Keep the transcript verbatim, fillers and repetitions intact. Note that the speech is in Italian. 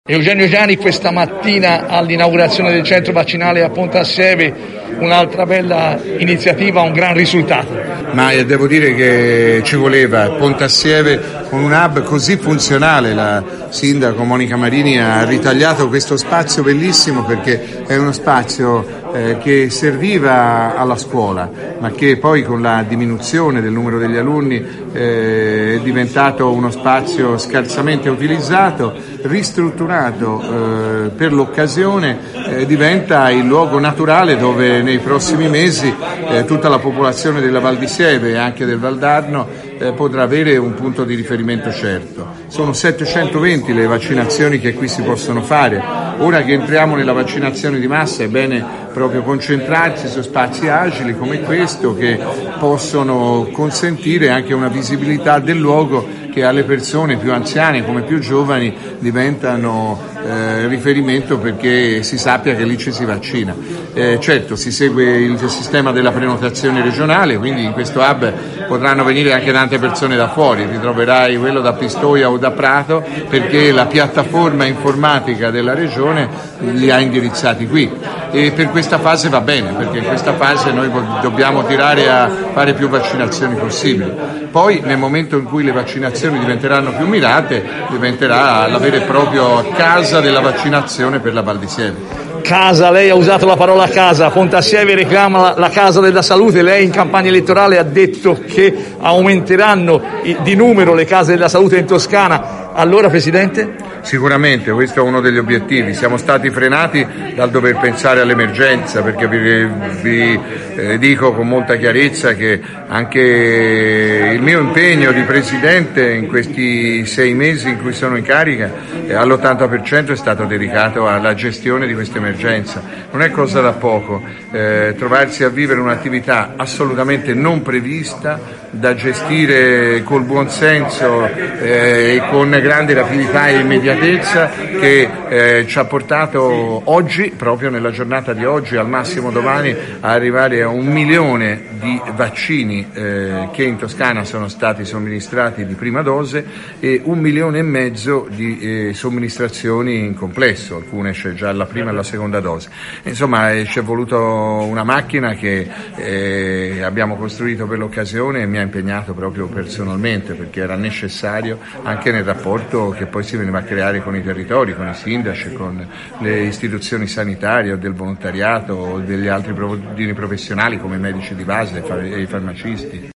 Eugenio Giani questa mattina all'inaugurazione del centro vaccinale a Pontassieve, un'altra bella iniziativa, un gran risultato. Ma devo dire che ci voleva Pontassieve con un hub così funzionale. La sindaco Monica Marini ha ritagliato questo spazio bellissimo perché è uno spazio eh, che serviva alla scuola, ma che poi con la diminuzione del numero degli alunni eh, è diventato uno spazio scarsamente utilizzato, ristrutturato eh, per l'occasione, eh, diventa il luogo naturale dove nei prossimi mesi eh, tutta la popolazione della Val di Sieve e anche del Valdarno eh, potrà avere un punto di riferimento certo. Sono settecentoventi le vaccinazioni che qui si possono fare. Ora che entriamo nella vaccinazione di massa è bene proprio concentrarsi su spazi agili come questo che possono consentire anche una visibilità del luogo che alle persone più anziane come più giovani diventano eh, riferimento perché si sappia che lì ci si vaccina. Eh, certo, si segue il sistema della prenotazione regionale, quindi in questo hub potranno venire anche tante persone da fuori, ritroverai quello da Pistoia o da Prato perché la piattaforma informatica della regione li ha indirizzati qui e per questa fase va bene perché in questa fase noi dobbiamo tirare a fare più vaccinazioni possibili. Poi nel momento in cui le vaccinazioni diventeranno più mirate diventerà la vera e propria casa della vaccinazione per la Val di Sieve. Casa, lei ha usato la parola casa, Pontassieve reclama la, la casa della salute, lei in campagna elettorale ha detto che aumenteranno di numero le case della salute in Toscana, allora Presidente? Sicuramente questo è uno degli obiettivi, siamo stati frenati dal dover pensare all'emergenza perché vi, vi eh, dico con molta chiarezza che anche il mio impegno di Presidente in questi sei mesi in cui sono in carica eh, all'ottanta per cento è stato dedicato alla gestione di questa emergenza. Non è cosa da poco eh, trovarsi a vivere un'attività assolutamente non prevista da gestire col buon senso eh, e con grande rapidità e immediatezza che eh, ci ha portato oggi, proprio nella giornata di oggi, al massimo domani, a arrivare a un milione di vaccini eh, che in Toscana sono stati somministrati di prima dose e un milione e mezzo di eh, somministrazioni in complesso, alcune c'è già la prima e la seconda dose. Insomma eh, ci è voluto una macchina che eh, abbiamo costruito per l'occasione e mi ha impegnato proprio personalmente perché era necessario anche nel rapporto che poi si veniva a creare con i territori, con i sindaci, con le istituzioni sanitarie o del volontariato o degli altri ordini professionali come i medici di base e i farmacisti.